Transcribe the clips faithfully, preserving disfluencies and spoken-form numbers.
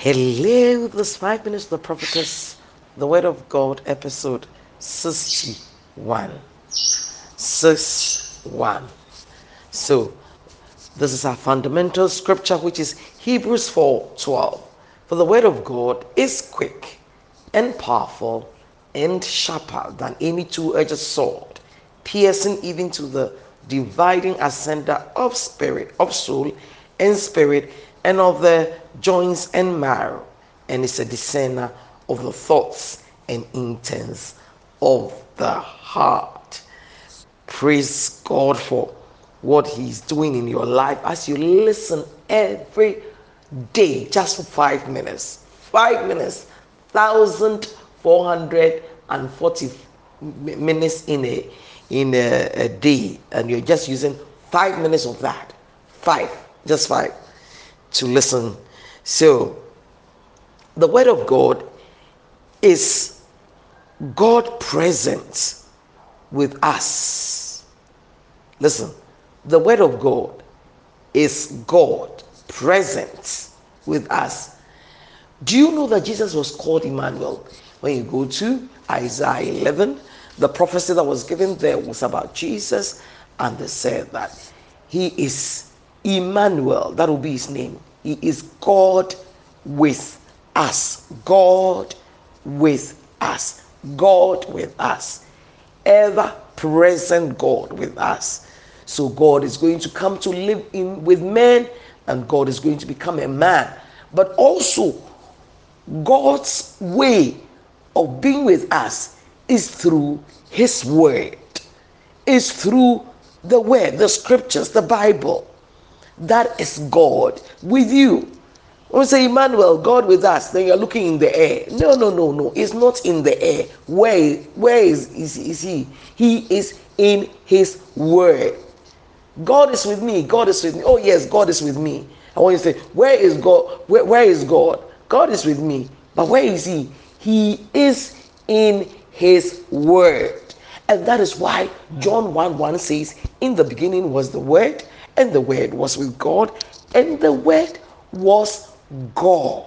Hello, this five minutes the prophetess, the word of God, episode sixty-one. sixty-one. So, this is our fundamental scripture, which is Hebrews four twelve. For the word of God is quick and powerful and sharper than any two-edged sword, piercing even to the dividing asunder of spirit, of soul and spirit, and of the joints and marrow, and is a discerner of the thoughts and intents of the heart. Praise God for what He's doing in your life as you listen every day, just for five minutes. Five minutes, thousand four hundred and forty minutes in a in a, a day, and you're just using five minutes of that. Five, just five, to listen. So, the Word of God is God present with us. Listen, the Word of God is God present with us. Do you know that Jesus was called Emmanuel? When you go to Isaiah eleven, the prophecy that was given there was about Jesus, and they said that He is Emmanuel. That will be His name. He is God with us. God with us. God with us. Ever present God with us. So God is going to come to live in with men, and God is going to become a man. But also, God's way of being with us is through His word. Is through the word, the scriptures, the Bible. That is God with you. When we say Emmanuel, God with us, then you're looking in the air. No, no, no, no. It's not in the air. Where, where is, is, is He? He is in His word. God is with me. God is with me. Oh yes, God is with me. I want you to say, where is God? Where, where is God? God is with me. But where is He? He is in His word. And that is why John one one says, in the beginning was the Word, and the Word was with God, and the Word was God.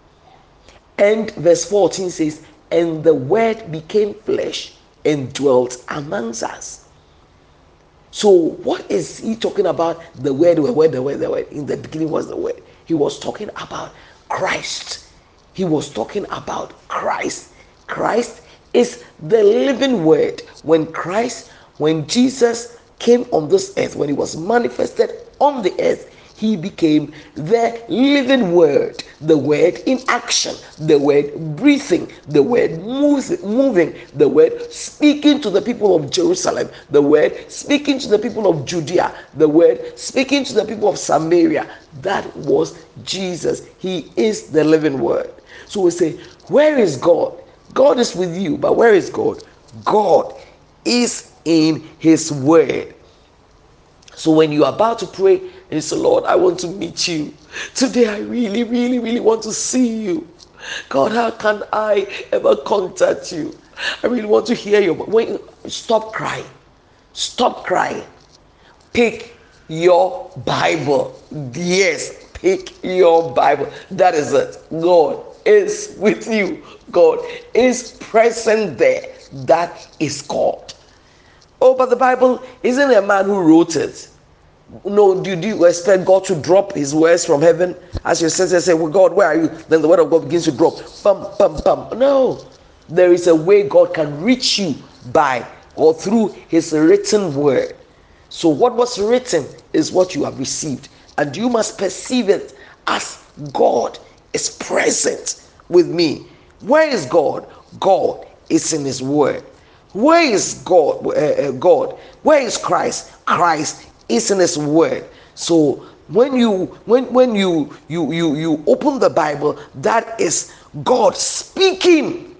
And verse fourteen says, and the Word became flesh and dwelt amongst us. So what is he talking about? The word, the word, the word, the word. In the beginning was the Word. He was talking about Christ. He was talking about Christ. Christ is the living word. When Christ, when Jesus came on this earth, when He was manifested on the earth, He became the living word, the word in action, the word breathing, the word moving, the word speaking to the people of Jerusalem, the word speaking to the people of Judea, the word speaking to the people of Samaria. That was Jesus. He is the living word. So we say, where is God? God is with you, but where is God? God is in His word. So when you are about to pray and you say, Lord, I want to meet you. Today I really, really, really want to see you. God, how can I ever contact you? I really want to hear you. But when stop crying. Stop crying. Pick your Bible. Yes, pick your Bible. That is it. God is with you. God is present there. That is God. Oh, but the Bible isn't a man who wrote it. No, do, do you expect God to drop His words from heaven? As your sister say, well, God, where are you? Then the word of God begins to drop. Bum, bum, bum. No. There is a way God can reach you by or through His written word. So what was written is what you have received. And you must perceive it as God is present with me. Where is God? God is in His word. Where is God? Uh, uh, God. Where is Christ? Christ is in His word. So when you when when you you you you open the Bible, that is God speaking,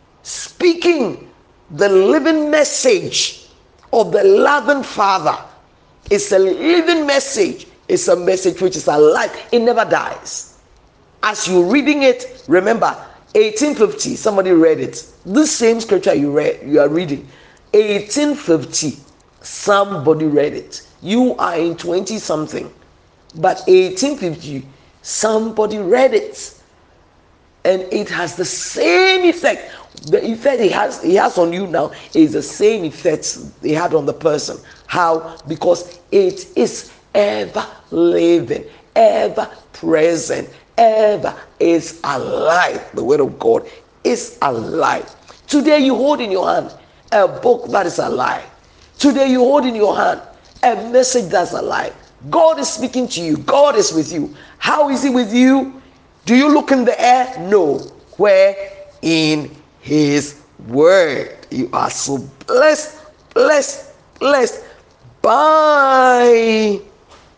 speaking the living message of the loving Father. It's a living message. It's a message which is alive. It never dies. As you're reading it, remember, eighteen fifty, somebody read it. This same scripture you read, you are reading. eighteen fifty, somebody read it. You are in twenty something, but eighteen fifty, somebody read it. and it has the same effect. The effect he has he has on you now is the same effect he had on the person. How? Because it is ever living, ever present, ever is alive. The word of God is alive. Today you hold in your hand a book that is alive. Today you hold in your hand a message that's alive. God is speaking to you. God is with you. How is he with you? Do you look in the air? No. Where? In his word. You are so blessed, blessed, blessed by